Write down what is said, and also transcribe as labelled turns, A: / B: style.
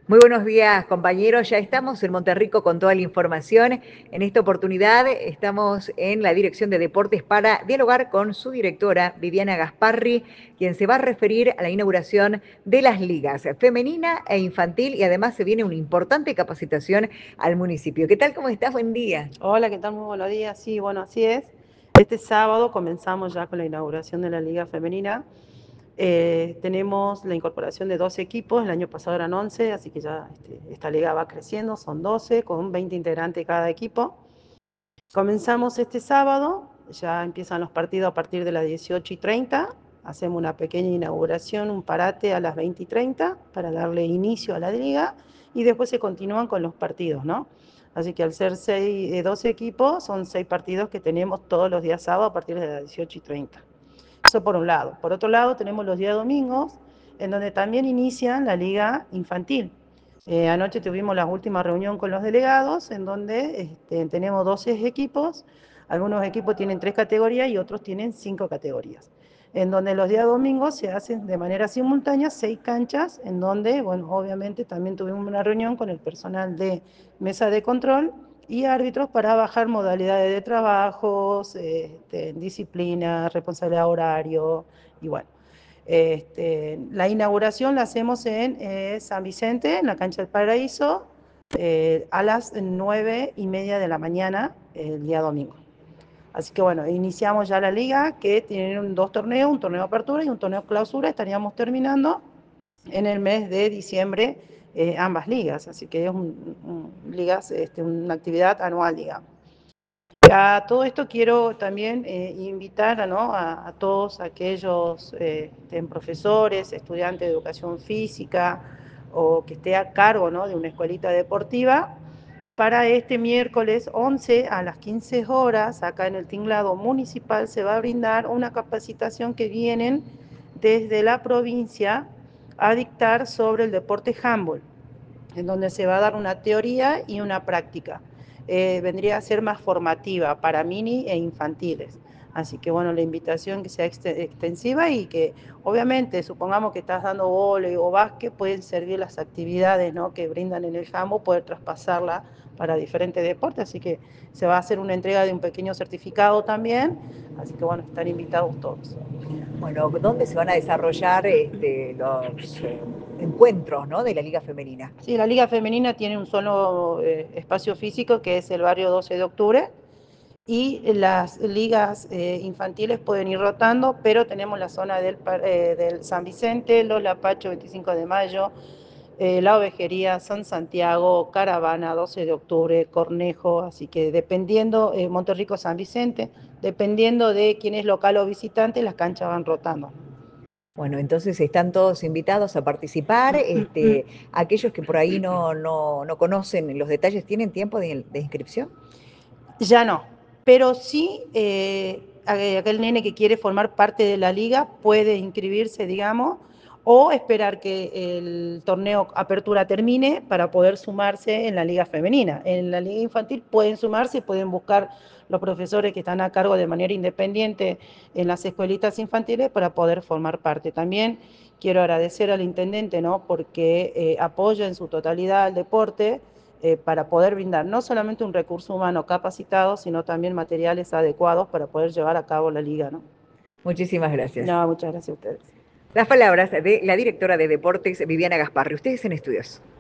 A: Muy buenos días, compañeros. Ya estamos en Monterrico con toda la información. En esta oportunidad estamos en la Dirección de Deportes para dialogar con su directora, Viviana Gasparri, quien se va a referir a la inauguración de las ligas femenina e infantil, y además se viene una importante capacitación al municipio. ¿Qué tal? ¿Cómo estás? Buen día.
B: Hola, ¿qué tal? Muy buenos días. Sí, bueno, así es. Este sábado comenzamos ya con la inauguración de la Liga Femenina. Tenemos la incorporación de 12 equipos, el año pasado eran 11, así que ya esta liga va creciendo, son 12, con 20 integrantes cada equipo. Comenzamos este sábado, ya empiezan los partidos a partir de las 18:30, hacemos una pequeña inauguración, un parate a las 20:30 para darle inicio a la liga y después se continúan con los partidos, ¿no? Así que al ser 12 equipos, son 6 partidos que tenemos todos los días sábados a partir de las 18:30. Eso por un lado. Por otro lado, tenemos los días domingos, en donde también inician la liga infantil. Anoche tuvimos la última reunión con los delegados, en donde tenemos 12 equipos. Algunos equipos tienen 3 categorías y otros tienen 5 categorías. En donde los días domingos se hacen de manera simultánea 6 canchas, en donde, bueno, obviamente también tuvimos una reunión con el personal de mesa de control y árbitros para bajar modalidades de trabajos, disciplina, responsabilidad horario y bueno. La inauguración la hacemos en San Vicente, en la cancha del Paraíso, a las 9:30 de la mañana el día domingo. Así que bueno, iniciamos ya la liga, que tienen 2 torneos, un torneo de apertura y un torneo de clausura. Estaríamos terminando en el mes de diciembre ambas ligas, así que es ligas, una actividad anual, digamos. A todo esto quiero también invitar a todos aquellos profesores, estudiantes de educación física o que esté a cargo, ¿no?, de una escuelita deportiva. Para este miércoles 11 a las 15 horas, acá en el tinglado municipal, se va a brindar una capacitación que vienen desde la provincia a dictar sobre el deporte handball, en donde se va a dar una teoría y una práctica. Vendría a ser más formativa para mini e infantiles. Así que bueno, la invitación que sea extensiva y que obviamente, supongamos que estás dando vóley o básquet, pueden servir las actividades, ¿no?, que brindan en el handball, poder traspasarla para diferentes deportes. Así que se va a hacer una entrega de un pequeño certificado también. Así que bueno, están invitados todos.
A: Bueno, ¿dónde se van a desarrollar los encuentros, ¿no?, de la Liga Femenina?
B: Sí, la Liga Femenina tiene un solo espacio físico, que es el barrio 12 de octubre, y las ligas infantiles pueden ir rotando, pero tenemos la zona del San Vicente, Los Lapachos, 25 de mayo, La Ovejería, San Santiago, Caravana, 12 de octubre, Cornejo. Así que dependiendo, Monterrico, San Vicente, dependiendo de quién es local o visitante, las canchas van rotando.
A: Bueno, entonces están todos invitados a participar. Aquellos que por ahí no conocen los detalles, ¿tienen tiempo de inscripción?
B: Ya no, pero sí, aquel nene que quiere formar parte de la liga puede inscribirse, digamos, o esperar que el torneo apertura termine para poder sumarse en la liga femenina. En la liga infantil pueden sumarse, pueden buscar los profesores que están a cargo de manera independiente en las escuelitas infantiles para poder formar parte. También quiero agradecer al intendente, ¿no?, porque apoya en su totalidad al deporte, para poder brindar no solamente un recurso humano capacitado, sino también materiales adecuados para poder llevar a cabo la liga, ¿no?
A: Muchísimas gracias.
B: No, muchas gracias a ustedes.
A: Las palabras de la directora de Deportes, Viviana Gasparri. Ustedes en estudios.